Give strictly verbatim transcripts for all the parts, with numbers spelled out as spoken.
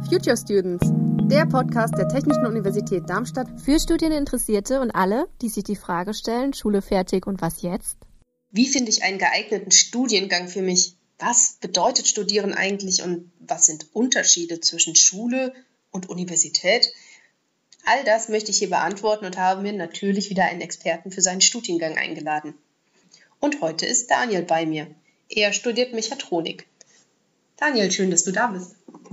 Future Students, der Podcast der Technischen Universität Darmstadt für Studieninteressierte und alle, die sich die Frage stellen, Schule fertig und was jetzt? Wie finde ich einen geeigneten Studiengang für mich? Was bedeutet Studieren eigentlich und was sind Unterschiede zwischen Schule und Universität? All das möchte ich hier beantworten und habe mir natürlich wieder einen Experten für seinen Studiengang eingeladen. Und heute ist Daniel bei mir. Er studiert Mechatronik. Daniel, schön, dass du da bist.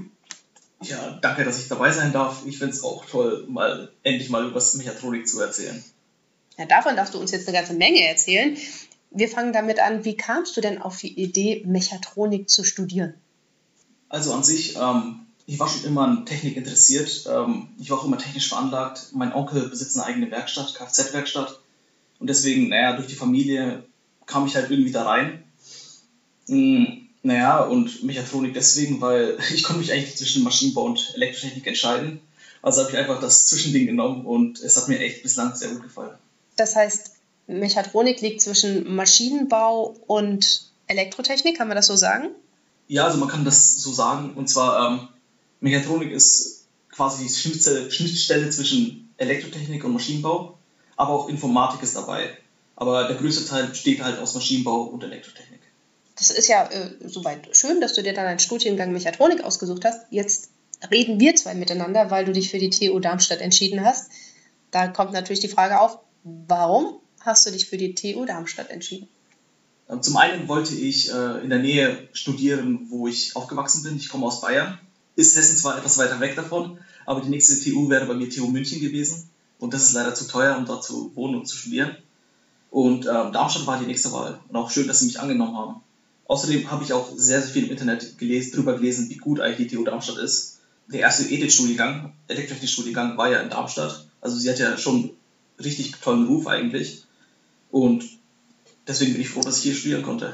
Ja, danke, dass ich dabei sein darf. Ich finde es auch toll, mal endlich mal über Mechatronik zu erzählen. Ja, davon darfst du uns jetzt eine ganze Menge erzählen. Wir fangen damit an, wie kamst du denn auf die Idee, Mechatronik zu studieren? Also an sich, ähm, ich war schon immer an Technik interessiert. Ähm, ich war auch immer technisch veranlagt. Mein Onkel besitzt eine eigene Werkstatt, Kfz-Werkstatt. Und deswegen, naja, durch die Familie kam ich halt irgendwie da rein. Mhm. Naja, und Mechatronik deswegen, weil ich konnte mich eigentlich zwischen Maschinenbau und Elektrotechnik entscheiden. Also habe ich einfach das Zwischending genommen und es hat mir echt bislang sehr gut gefallen. Das heißt, Mechatronik liegt zwischen Maschinenbau und Elektrotechnik, kann man das so sagen? Ja, also man kann das so sagen. Und zwar, ähm, Mechatronik ist quasi die Schnittstelle, Schnittstelle zwischen Elektrotechnik und Maschinenbau, aber auch Informatik ist dabei. Aber der größte Teil besteht halt aus Maschinenbau und Elektrotechnik. Das ist ja äh, soweit schön, dass du dir dann einen Studiengang Mechatronik ausgesucht hast. Jetzt reden wir zwei miteinander, weil du dich für die T U Darmstadt entschieden hast. Da kommt natürlich die Frage auf, warum hast du dich für die T U Darmstadt entschieden? Zum einen wollte ich äh, in der Nähe studieren, wo ich aufgewachsen bin. Ich komme aus Bayern. Ist Hessen zwar etwas weiter weg davon, aber die nächste T U wäre bei mir T U München gewesen. Und das ist leider zu teuer, um dort zu wohnen und zu studieren. Und ähm, Darmstadt war die nächste Wahl. Und auch schön, dass sie mich angenommen haben. Außerdem habe ich auch sehr, sehr viel im Internet gelesen, darüber gelesen, wie gut eigentlich die T U Darmstadt ist. Der erste E T H-Studiengang, Elektrotechnik-Studiengang, war ja in Darmstadt. Also sie hat ja schon richtig tollen Ruf eigentlich. Und deswegen bin ich froh, dass ich hier studieren konnte.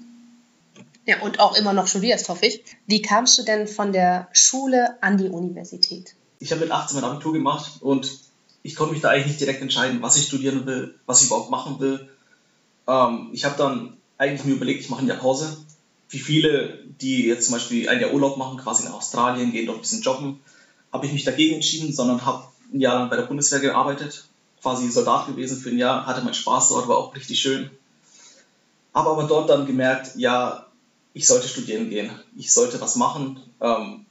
Ja, und auch immer noch studierst, hoffe ich. Wie kamst du denn von der Schule an die Universität? Ich habe mit achtzehn mein Abitur gemacht und ich konnte mich da eigentlich nicht direkt entscheiden, was ich studieren will, was ich überhaupt machen will. Ähm, ich habe dann eigentlich mir überlegt, ich mache ein Jahr Pause. Wie viele, die jetzt zum Beispiel ein Jahr Urlaub machen, quasi nach Australien, gehen dort ein bisschen jobben, habe ich mich dagegen entschieden, sondern habe ein Jahr lang bei der Bundeswehr gearbeitet, quasi Soldat gewesen für ein Jahr, hatte meinen Spaß dort, war auch richtig schön. Habe aber dort dann gemerkt, ja, ich sollte studieren gehen, ich sollte was machen. Ähm,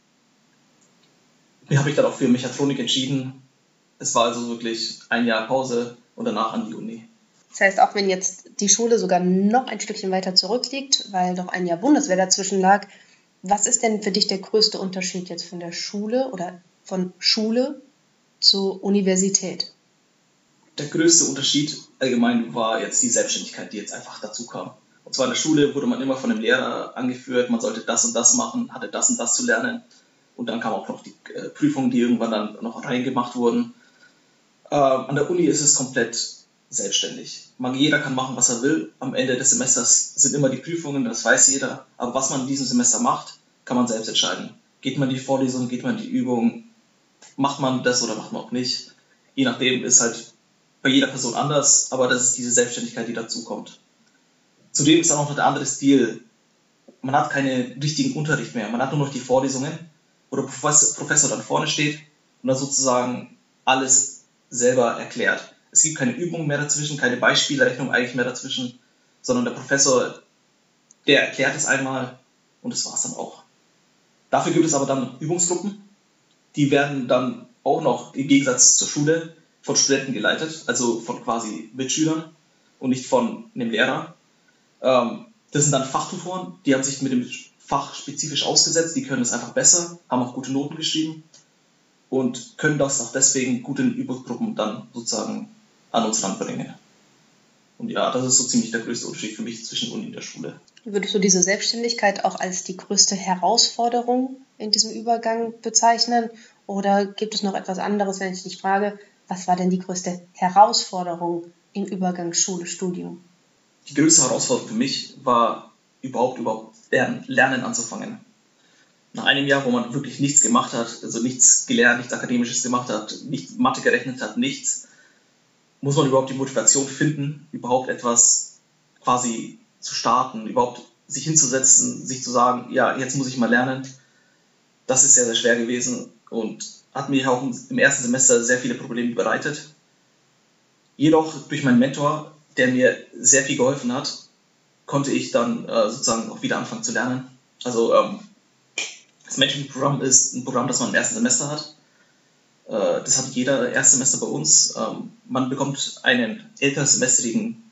habe ich dann auch für Mechatronik entschieden. Es war also wirklich ein Jahr Pause und danach an die Uni. Das heißt, auch wenn jetzt die Schule sogar noch ein Stückchen weiter zurückliegt, weil doch ein Jahr Bundeswehr dazwischen lag, was ist denn für dich der größte Unterschied jetzt von der Schule oder von Schule zur Universität? Der größte Unterschied allgemein war jetzt die Selbstständigkeit, die jetzt einfach dazu kam. Und zwar in der Schule wurde man immer von einem Lehrer angeführt, man sollte das und das machen, hatte das und das zu lernen. Und dann kamen auch noch die äh, Prüfungen, die irgendwann dann noch reingemacht wurden. Äh, an der Uni ist es komplett selbstständig. Man, jeder kann machen, was er will. Am Ende des Semesters sind immer die Prüfungen, das weiß jeder. Aber was man in diesem Semester macht, kann man selbst entscheiden. Geht man in die Vorlesung, geht man in die Übung, macht man das oder macht man auch nicht. Je nachdem ist halt bei jeder Person anders, aber das ist diese Selbstständigkeit, die dazu kommt. Zudem ist auch noch der andere Stil. Man hat keinen richtigen Unterricht mehr. Man hat nur noch die Vorlesungen, wo der Professor dann vorne steht und dann sozusagen alles selber erklärt. Es gibt keine Übungen mehr dazwischen, keine Beispielrechnung eigentlich mehr dazwischen, sondern der Professor, der erklärt es einmal und das war es dann auch. Dafür gibt es aber dann Übungsgruppen, die werden dann auch noch im Gegensatz zur Schule von Studenten geleitet, also von quasi Mitschülern und nicht von einem Lehrer. Das sind dann Fachtutoren, die haben sich mit dem Fach spezifisch ausgesetzt, die können es einfach besser, haben auch gute Noten geschrieben und können das auch deswegen gut in Übungsgruppen dann sozusagen an uns ranbringen. Und ja, das ist so ziemlich der größte Unterschied für mich zwischen Uni und der Schule. Würdest du diese Selbstständigkeit auch als die größte Herausforderung in diesem Übergang bezeichnen? Oder gibt es noch etwas anderes, wenn ich dich frage, was war denn die größte Herausforderung im Übergang Schule-Studium? Die größte Herausforderung für mich war überhaupt, überhaupt lernen, lernen anzufangen. Nach einem Jahr, wo man wirklich nichts gemacht hat, also nichts gelernt, nichts Akademisches gemacht hat, nicht Mathe gerechnet hat, nichts, muss man überhaupt die Motivation finden, überhaupt etwas quasi zu starten, überhaupt sich hinzusetzen, sich zu sagen, ja, jetzt muss ich mal lernen. das ist sehr, sehr schwer gewesen und hat mir auch im ersten Semester sehr viele Probleme bereitet. Jedoch durch meinen Mentor, der mir sehr viel geholfen hat, konnte ich dann äh, sozusagen auch wieder anfangen zu lernen. Also ähm, das Mentoring-Programm ist ein Programm, das man im ersten Semester hat. Äh, das hat jeder Erstsemester bei uns. Ähm, man bekommt einen ältersemestrigen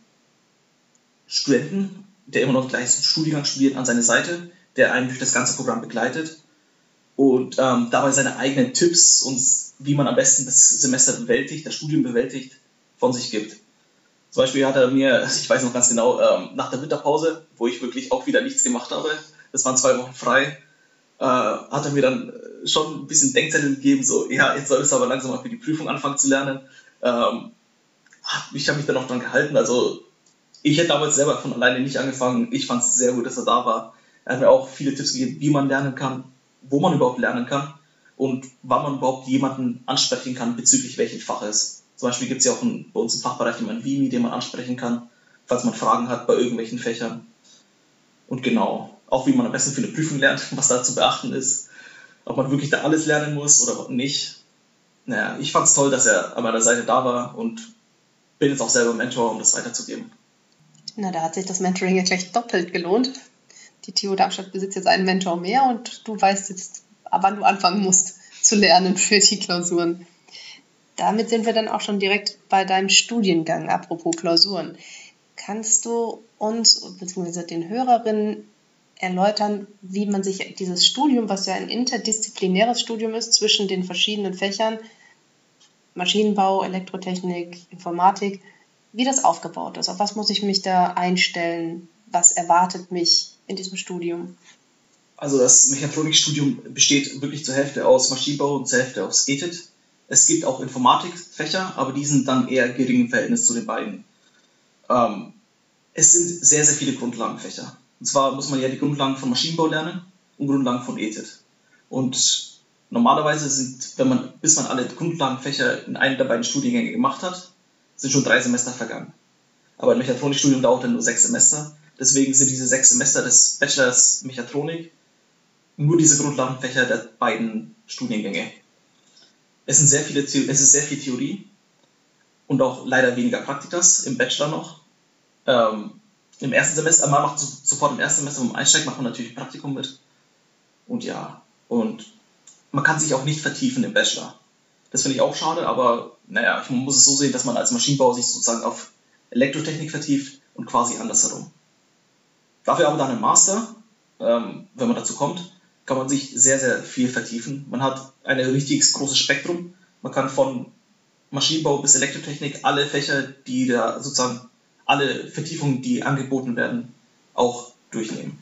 Studenten, der immer noch gleich einen Studiengang studiert, an seine Seite, der einen durch das ganze Programm begleitet und ähm, dabei seine eigenen Tipps und wie man am besten das Semester bewältigt, das Studium bewältigt, von sich gibt. Zum Beispiel hat er mir, ich weiß noch ganz genau, ähm, nach der Winterpause, wo ich wirklich auch wieder nichts gemacht habe, das waren zwei Wochen frei, äh, hat er mir dann schon ein bisschen Denkzettel gegeben, so, ja, jetzt solltest du aber langsam mal für die Prüfung anfangen zu lernen. Ähm, ich habe mich dann auch dran gehalten, also ich hätte damals selber von alleine nicht angefangen, ich fand es sehr gut, dass er da war. Er hat mir auch viele Tipps gegeben, wie man lernen kann, wo man überhaupt lernen kann und wann man überhaupt jemanden ansprechen kann bezüglich welchen Faches. Zum Beispiel gibt es ja auch einen, bei uns im Fachbereich jemanden Vimi, den man ansprechen kann, falls man Fragen hat bei irgendwelchen Fächern. Und genau, auch wie man am besten für eine Prüfung lernt, was da zu beachten ist, ob man wirklich da alles lernen muss oder nicht. Naja, ich fand es toll, dass er an meiner Seite da war und bin jetzt auch selber Mentor, um das weiterzugeben. Na, da hat sich das Mentoring ja gleich doppelt gelohnt. Die T U Darmstadt besitzt jetzt einen Mentor mehr und du weißt jetzt, wann du anfangen musst zu lernen für die Klausuren. Damit sind wir dann auch schon direkt bei deinem Studiengang, apropos Klausuren. Kannst du uns bzw. den Hörerinnen erläutern, wie man sich dieses Studium, was ja ein interdisziplinäres Studium ist, zwischen den verschiedenen Fächern, Maschinenbau, Elektrotechnik, Informatik, wie das aufgebaut ist? Auf was muss ich mich da einstellen? Was erwartet mich in diesem Studium? Also das Mechatronikstudium besteht wirklich zur Hälfte aus Maschinenbau und zur Hälfte aus E T I T. Es gibt auch Informatikfächer, aber die sind dann eher gering im Verhältnis zu den beiden. Ähm, es sind sehr, sehr viele Grundlagenfächer. Und zwar muss man ja die Grundlagen von Maschinenbau lernen und Grundlagen von E T I T. Und normalerweise sind, wenn man, bis man alle Grundlagenfächer in einem der beiden Studiengänge gemacht hat, sind schon drei Semester vergangen. Aber ein Mechatronikstudium dauert dann nur sechs Semester. Deswegen sind diese sechs Semester des Bachelors Mechatronik nur diese Grundlagenfächer der beiden Studiengänge. Es sind sehr viele, es ist sehr viel Theorie und auch leider weniger Praktikas im Bachelor noch. Ähm, Im ersten Semester, man macht sofort im ersten Semester, wenn man einsteigt, macht man natürlich ein Praktikum mit. Und ja, und man kann sich auch nicht vertiefen im Bachelor. Das finde ich auch schade, aber naja, man muss es so sehen, dass man als Maschinenbauer sich sozusagen auf Elektrotechnik vertieft und quasi andersherum. Dafür aber dann im Master, ähm, wenn man dazu kommt, kann man sich sehr, sehr viel vertiefen. Man hat ein richtig großes Spektrum. Man kann von Maschinenbau bis Elektrotechnik alle Fächer, die da sozusagen, alle Vertiefungen, die angeboten werden, auch durchnehmen.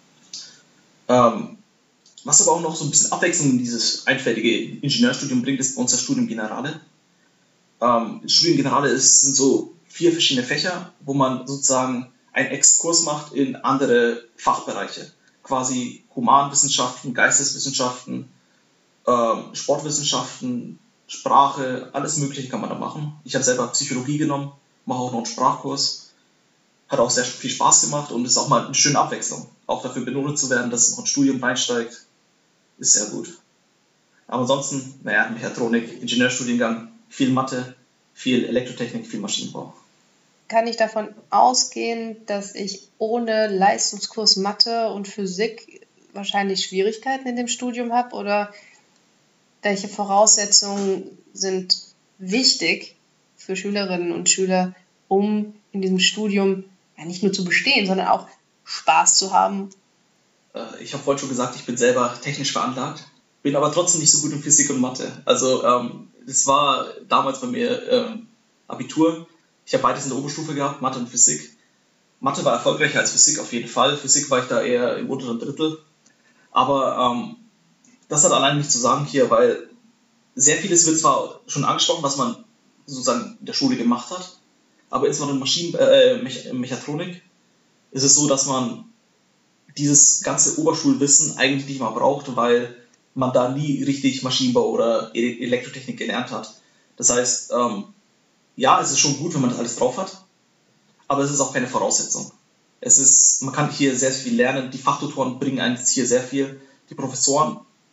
Ähm, was aber auch noch so ein bisschen Abwechslung in dieses einfältige Ingenieurstudium bringt, ist bei uns das Studium Generale. Ähm, das Studium Generale ist, sind so vier verschiedene Fächer, wo man sozusagen einen Exkurs macht in andere Fachbereiche. Quasi Humanwissenschaften, Geisteswissenschaften, ähm, Sportwissenschaften, Sprache, alles Mögliche kann man da machen. Ich habe selber Psychologie genommen, mache auch noch einen Sprachkurs. Hat auch sehr viel Spaß gemacht und ist auch mal eine schöne Abwechslung. Auch dafür benotet zu werden, dass es noch ein Studium reinsteigt, ist sehr gut. Aber ansonsten, naja, Mechatronik, Ingenieurstudiengang, viel Mathe, viel Elektrotechnik, viel Maschinenbau. Kann ich davon ausgehen, dass ich ohne Leistungskurs Mathe und Physik wahrscheinlich Schwierigkeiten in dem Studium habe? Oder welche Voraussetzungen sind wichtig für Schülerinnen und Schüler, um in diesem Studium ja nicht nur zu bestehen, sondern auch Spaß zu haben? Ich habe vorhin schon gesagt, ich bin selber technisch veranlagt, bin aber trotzdem nicht so gut in Physik und Mathe. Also ähm, das war damals bei mir ähm, Abitur. Ich habe beides in der Oberstufe gehabt, Mathe und Physik. Mathe war erfolgreicher als Physik auf jeden Fall. Physik war ich da eher im unteren Drittel. Aber ähm, das hat allein nichts zu sagen hier, weil sehr vieles wird zwar schon angesprochen, was man sozusagen in der Schule gemacht hat, aber insbesondere in Maschinen, äh, Mech- Mechatronik ist es so, dass man dieses ganze Oberschulwissen eigentlich nicht mal braucht, weil man da nie richtig Maschinenbau oder Elektrotechnik gelernt hat. Das heißt, ähm, ja, es ist schon gut, wenn man das alles drauf hat, aber es ist auch keine Voraussetzung. Es ist, man kann hier sehr viel lernen, die Fachtutoren bringen einem hier sehr viel, die Professoren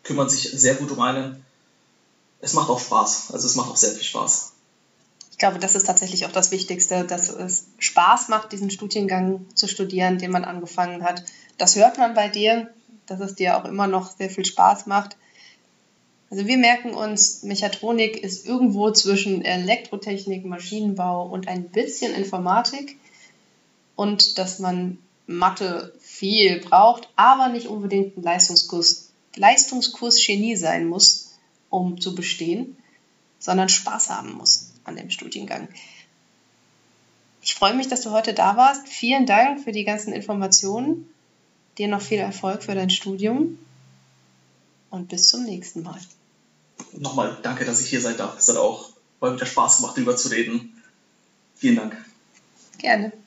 kümmern sich sehr gut um einen. Es macht auch Spaß, also es macht auch sehr viel Spaß. Ich glaube, das ist tatsächlich auch das Wichtigste, dass es Spaß macht, diesen Studiengang zu studieren, den man angefangen hat. Das hört man bei dir, dass es dir auch immer noch sehr viel Spaß macht. Also wir merken uns, Mechatronik ist irgendwo zwischen Elektrotechnik, Maschinenbau und ein bisschen Informatik und dass man Mathe viel braucht, aber nicht unbedingt ein Leistungskurs, Leistungskurs Genie sein muss, um zu bestehen, sondern Spaß haben muss an dem Studiengang. Ich freue mich, dass du heute da warst. Vielen Dank für die ganzen Informationen. Dir noch viel Erfolg für dein Studium und bis zum nächsten Mal. Nochmal danke, dass ich hier sein darf. Es hat auch mal wieder Spaß gemacht, darüber zu reden. Vielen Dank. Gerne.